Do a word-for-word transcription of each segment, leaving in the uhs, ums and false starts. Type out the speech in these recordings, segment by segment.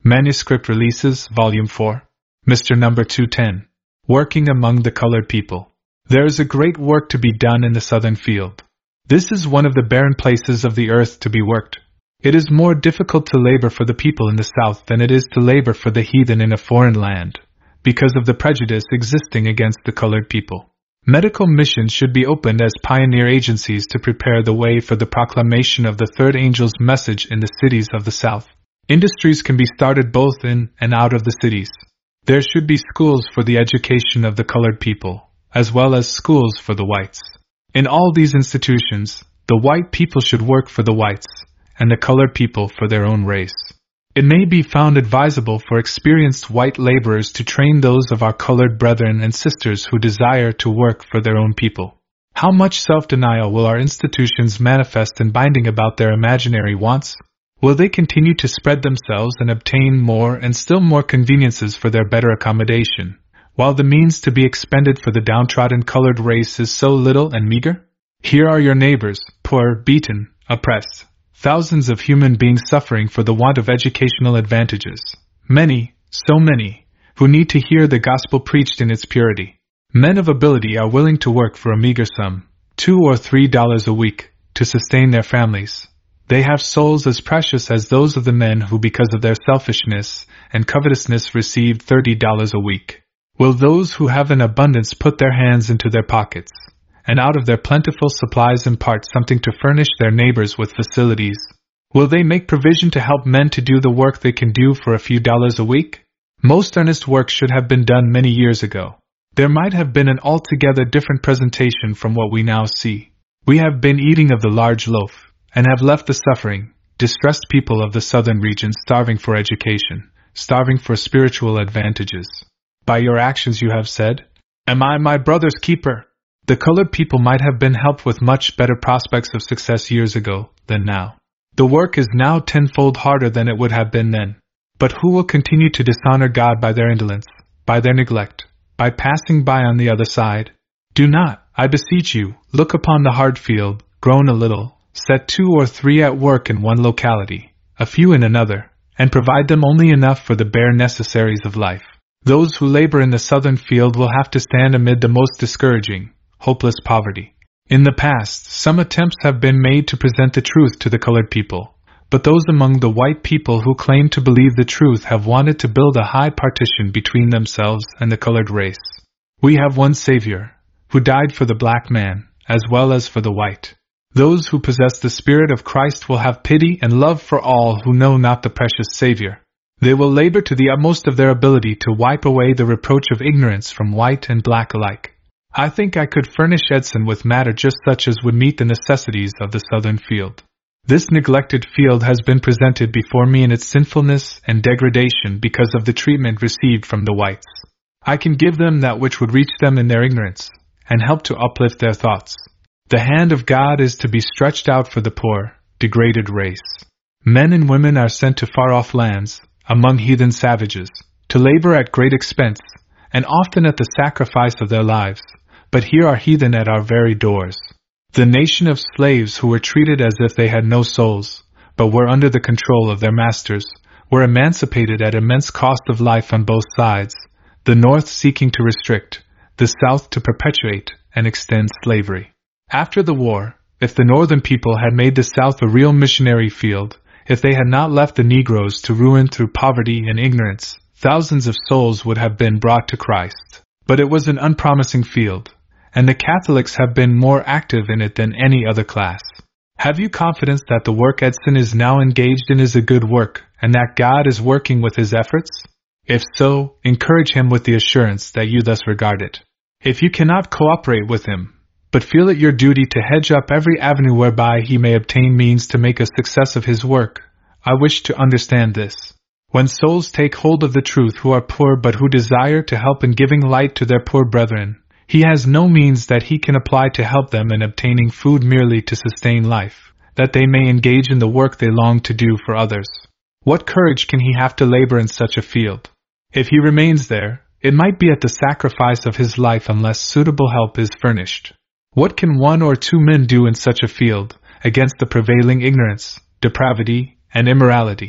Manuscript Releases, Volume four. Mister Number two ten. Working among the colored people. There is a great work to be done in the southern field. This is one of the barren places of the earth to be worked. It is more difficult to labor for the people in the south than it is to labor for the heathen in a foreign land, because of the prejudice existing against the colored people. Medical missions should be opened as pioneer agencies to prepare the way for the proclamation of the third angel's message in the cities of the south. Industries can be started both in and out of the cities. There should be schools for the education of the colored people, as well as schools for the whites. In all these institutions, the white people should work for the whites, and the colored people for their own race. It may be found advisable for experienced white laborers to train those of our colored brethren and sisters who desire to work for their own people. How much self-denial will our institutions manifest in binding about their imaginary wants? Will they continue to spread themselves and obtain more and still more conveniences for their better accommodation, while the means to be expended for the downtrodden colored race is so little and meager? Here are your neighbors, poor, beaten, oppressed. Thousands of human beings suffering for the want of educational advantages. Many, so many, who need to hear the gospel preached in its purity. Men of ability are willing to work for a meager sum, two or three dollars a week, to sustain their families. They have souls as precious as those of the men who, because of their selfishness and covetousness, received thirty dollars a week. Will those who have an abundance put their hands into their pockets, and out of their plentiful supplies impart something to furnish their neighbors with facilities? Will they make provision to help men to do the work they can do for a few dollars a week? Most earnest work should have been done many years ago. There might have been an altogether different presentation from what we now see. We have been eating of the large loaf, and have left the suffering, distressed people of the southern region starving for education, starving for spiritual advantages. By your actions you have said, "Am I my brother's keeper?" The colored people might have been helped with much better prospects of success years ago than now. The work is now tenfold harder than it would have been then. But who will continue to dishonor God by their indolence, by their neglect, by passing by on the other side? Do not, I beseech you, look upon the hard field, grown a little, set two or three at work in one locality, a few in another, and provide them only enough for the bare necessaries of life. Those who labor in the southern field will have to stand amid the most discouraging, hopeless poverty. In the past, some attempts have been made to present the truth to the colored people, but those among the white people who claim to believe the truth have wanted to build a high partition between themselves and the colored race. We have one Savior, who died for the black man, as well as for the white. Those who possess the Spirit of Christ will have pity and love for all who know not the precious Savior. They will labor to the utmost of their ability to wipe away the reproach of ignorance from white and black alike. I think I could furnish Edson with matter just such as would meet the necessities of the southern field. This neglected field has been presented before me in its sinfulness and degradation because of the treatment received from the whites. I can give them that which would reach them in their ignorance, and help to uplift their thoughts. The hand of God is to be stretched out for the poor, degraded race. Men and women are sent to far-off lands, among heathen savages, to labor at great expense, and often at the sacrifice of their lives, but here are heathen at our very doors. The nation of slaves who were treated as if they had no souls, but were under the control of their masters, were emancipated at immense cost of life on both sides, the North seeking to restrict, the South to perpetuate and extend slavery. After the war, if the Northern people had made the South a real missionary field, if they had not left the Negroes to ruin through poverty and ignorance, thousands of souls would have been brought to Christ. But it was an unpromising field, and the Catholics have been more active in it than any other class. Have you confidence that the work Edson is now engaged in is a good work, and that God is working with his efforts? If so, encourage him with the assurance that you thus regard it. If you cannot cooperate with him, but feel it your duty to hedge up every avenue whereby he may obtain means to make a success of his work, I wish to understand this. When souls take hold of the truth who are poor but who desire to help in giving light to their poor brethren, he has no means that he can apply to help them in obtaining food merely to sustain life, that they may engage in the work they long to do for others. What courage can he have to labor in such a field? If he remains there, it might be at the sacrifice of his life unless suitable help is furnished. What can one or two men do in such a field, against the prevailing ignorance, depravity, and immorality?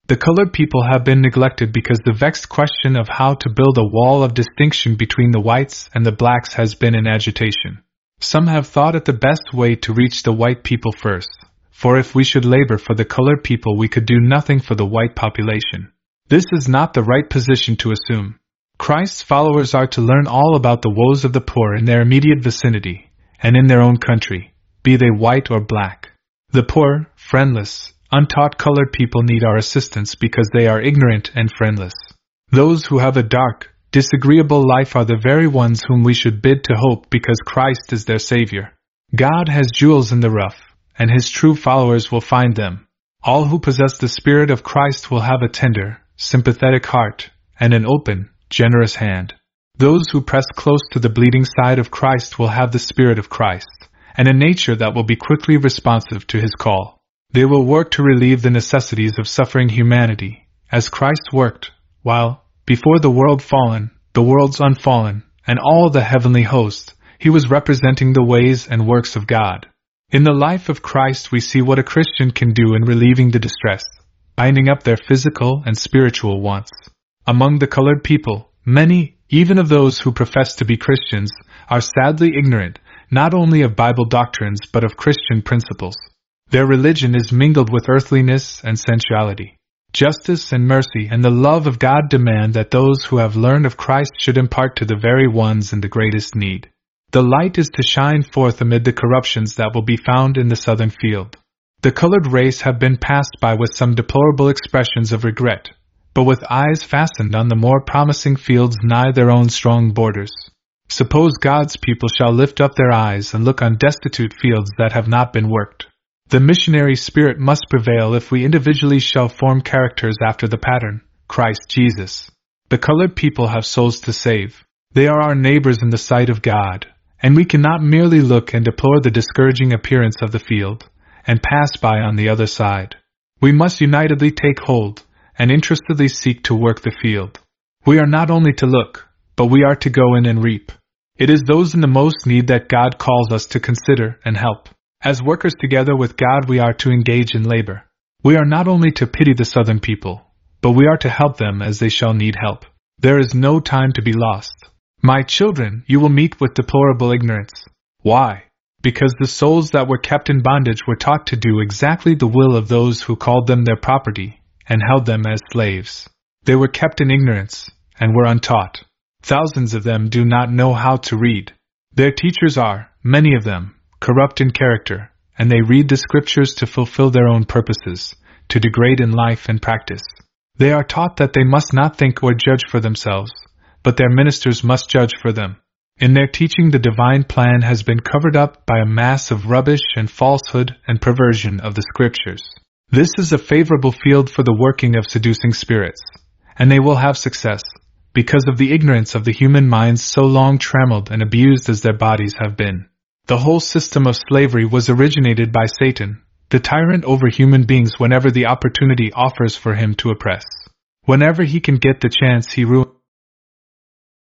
The colored people have been neglected because the vexed question of how to build a wall of distinction between the whites and the blacks has been in agitation. Some have thought it the best way to reach the white people first, for if we should labor for the colored people we could do nothing for the white population. This is not the right position to assume. Christ's followers are to learn all about the woes of the poor in their immediate vicinity, and in their own country, be they white or black. The poor, friendless, untaught colored people need our assistance because they are ignorant and friendless. Those who have a dark, disagreeable life are the very ones whom we should bid to hope because Christ is their Savior. God has jewels in the rough, and His true followers will find them. All who possess the Spirit of Christ will have a tender, sympathetic heart, and an open, generous hand. Those who press close to the bleeding side of Christ will have the Spirit of Christ, and a nature that will be quickly responsive to His call. They will work to relieve the necessities of suffering humanity, as Christ worked, while, before the world fallen, the worlds unfallen, and all the heavenly host, He was representing the ways and works of God. In the life of Christ we see what a Christian can do in relieving the distress, binding up their physical and spiritual wants. Among the colored people, many, even of those who profess to be Christians, are sadly ignorant, not only of Bible doctrines but of Christian principles. Their religion is mingled with earthliness and sensuality. Justice and mercy and the love of God demand that those who have learned of Christ should impart to the very ones in the greatest need. The light is to shine forth amid the corruptions that will be found in the southern field. The colored race have been passed by with some deplorable expressions of regret, but with eyes fastened on the more promising fields nigh their own strong borders. Suppose God's people shall lift up their eyes and look on destitute fields that have not been worked. The missionary spirit must prevail if we individually shall form characters after the pattern, Christ Jesus. The colored people have souls to save. They are our neighbors in the sight of God, and we cannot merely look and deplore the discouraging appearance of the field, and pass by on the other side. We must unitedly take hold, and interestedly seek to work the field. We are not only to look, but we are to go in and reap. It is those in the most need that God calls us to consider and help. As workers together with God we are to engage in labor. We are not only to pity the southern people, but we are to help them as they shall need help. There is no time to be lost. My children, you will meet with deplorable ignorance. Why? Because the souls that were kept in bondage were taught to do exactly the will of those who called them their property, and held them as slaves. They were kept in ignorance, and were untaught. Thousands of them do not know how to read. Their teachers are, many of them, corrupt in character, and they read the scriptures to fulfill their own purposes, to degrade in life and practice. They are taught that they must not think or judge for themselves, but their ministers must judge for them. In their teaching the divine plan has been covered up by a mass of rubbish and falsehood and perversion of the scriptures. This is a favorable field for the working of seducing spirits, and they will have success, because of the ignorance of the human minds so long trammeled and abused as their bodies have been. The whole system of slavery was originated by Satan, the tyrant over human beings whenever the opportunity offers for him to oppress. Whenever he can get the chance he ruins